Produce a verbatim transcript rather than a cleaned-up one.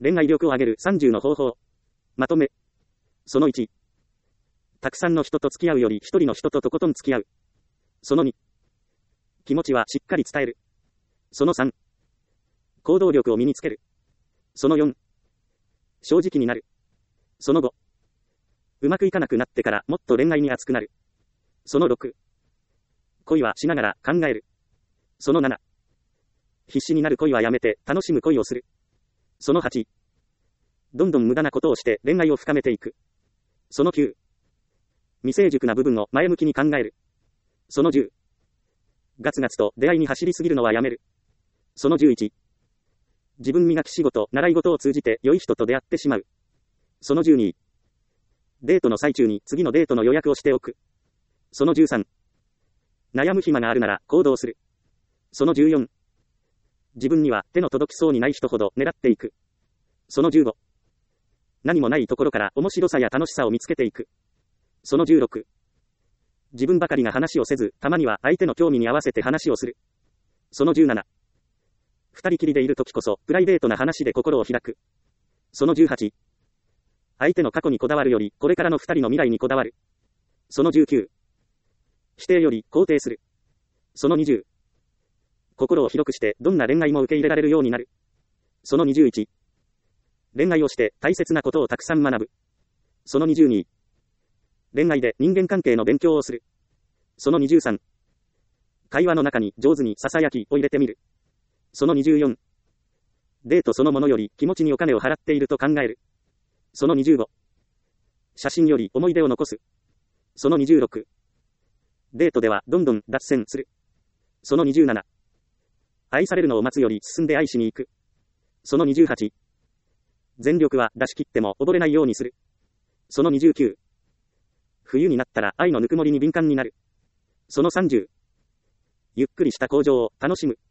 恋愛力を上げるさんじゅうの方法。まとめ。そのいち。たくさんの人と付き合うより一人の人ととことん付き合う。そのに。気持ちはしっかり伝える。そのさん。行動力を身につける。そのよん。正直になる。そのご。うまくいかなくなってからもっと恋愛に熱くなる。そのろく。恋はしながら考える。そのなな。必死になる恋はやめて楽しむ恋をする。そのはち。どんどん無駄なことをして恋愛を深めていく。そのきゅう。未成熟な部分を前向きに考える。そのじゅう。ガツガツと出会いに走りすぎるのはやめる。そのじゅういち。自分磨き仕事、習い事を通じて良い人と出会ってしまう。そのじゅうに。デートの最中に次のデートの予約をしておく。そのじゅうさん。悩む暇があるなら行動する。そのじゅうよん。自分には手の届きそうにない人ほど狙っていく。そのじゅうご。何もないところから面白さや楽しさを見つけていく。そのじゅうろく。自分ばかりが話をせず、たまには相手の興味に合わせて話をする。そのじゅうなな。二人きりでいるときこそ、プライベートな話で心を開く。そのじゅうはち。相手の過去にこだわるより、これからの二人の未来にこだわる。そのじゅうきゅう。否定より肯定する。そのにじゅう。心を広くして、どんな恋愛も受け入れられるようになる。そのにじゅういち。恋愛をして大切なことをたくさん学ぶ。そのにじゅうに。恋愛で人間関係の勉強をする。そのにじゅうさん。会話の中に上手に囁きを入れてみる。そのにじゅうよん。デートそのものより気持ちにお金を払っていると考える。そのにじゅうご。写真より思い出を残す。そのにじゅうろく。デートではどんどん脱線する。そのにじゅうなな。愛されるのを待つより進んで愛しに行く。そのにじゅうはち。全力は出し切っても溺れないようにする。そのにじゅうきゅう。冬になったら愛のぬくもりに敏感になる。そのさんじゅう。ゆっくりした向上を楽しむ。